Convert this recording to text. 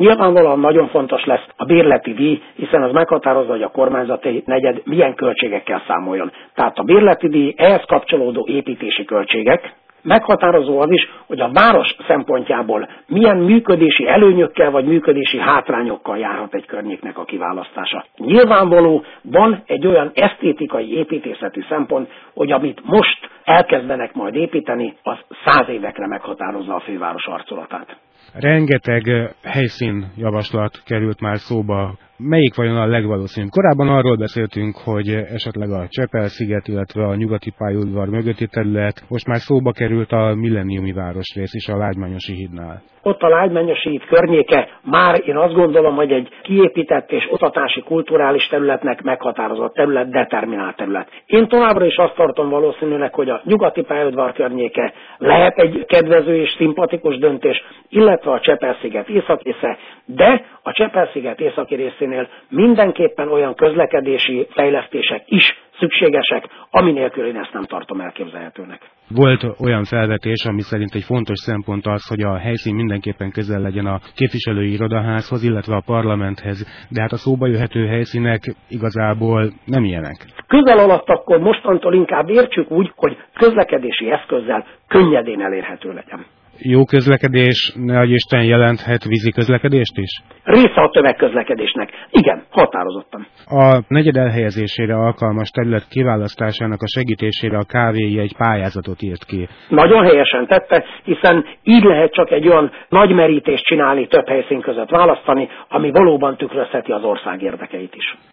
Nyilvánvalóan nagyon fontos lesz a bérleti díj, hiszen az meghatározza, hogy a kormányzati negyed milyen költségekkel számoljon. Tehát a bérleti díj, ehhez kapcsolódó építési költségek, meghatározó az is, hogy a város szempontjából milyen működési előnyökkel vagy működési hátrányokkal járhat egy környéknek a kiválasztása. Nyilvánvaló, van egy olyan esztétikai építészeti szempont, hogy amit most elkezdenek majd építeni, az 100 évekre meghatározza a főváros arculatát. Rengeteg helyszínjavaslat került már szóba. Melyik vajon a legvalószínűbb? Korábban arról beszéltünk, hogy esetleg a Csepel-sziget, illetve a nyugati pályaudvar mögötti terület, most már szóba került a milleniumi városrész is a Lágymányosi hídnál. Ott a Lágymányosi híd környéke már én azt gondolom, hogy egy kiépített és oktatási kulturális területnek meghatározott terület, determinált terület. Én továbbra is azt tartom valószínűleg, hogy a nyugati pályaudvar környéke lehet egy kedvező és szimpatikus döntés, illetve a Csepel-sziget északi része, de a Csepel-sziget északi részénél mindenképpen olyan közlekedési fejlesztések is szükségesek, ami nélkül én ezt nem tartom elképzelhetőnek. Volt olyan felvetés, ami szerint egy fontos szempont az, hogy a helyszín mindenképpen közel legyen a képviselői irodaházhoz, illetve a parlamenthez, de hát a szóba jöhető helyszínek igazából nem ilyenek. Közel alatt akkor mostantól inkább értsük úgy, hogy közlekedési eszközzel könnyedén elérhető legyen. Jó közlekedés, nehogy Isten, jelenthet vízi közlekedést is? Része a tömegközlekedésnek. Igen, határozottan. A negyed elhelyezésére alkalmas terület kiválasztásának a segítésére a KVI egy pályázatot írt ki. Nagyon helyesen tette, hiszen így lehet csak egy olyan nagy merítést csinálni, több helyszín között választani, ami valóban tükrözheti az ország érdekeit is.